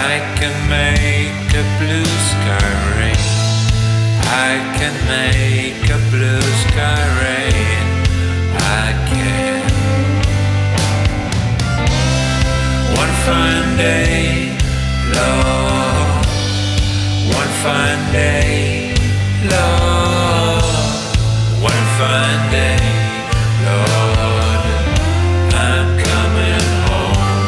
I can make a blue sky rain. I can make a blue sky rain. I can. One fine day, Lord. One fine day, Lord. One fine day, Lord. I'm coming home.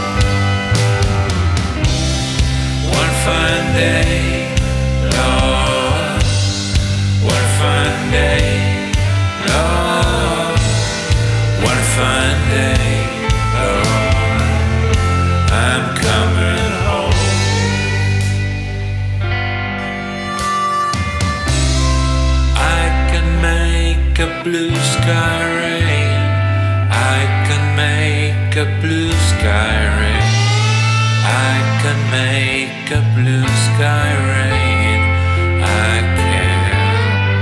One fine day, Lord. One fine day, Lord. One fine day, Lord. I'm coming home. I can make a blue sky rain. I can make a blue sky rain. I can make a blue sky rain. I can.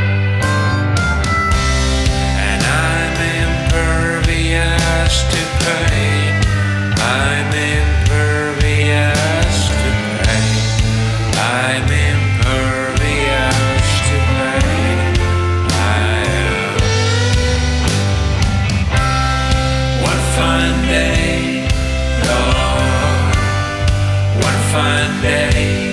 And I'm impervious to pain. I'm impervious to pain. I'm impervious to pain. I am. One fine day, Lord. One fine day.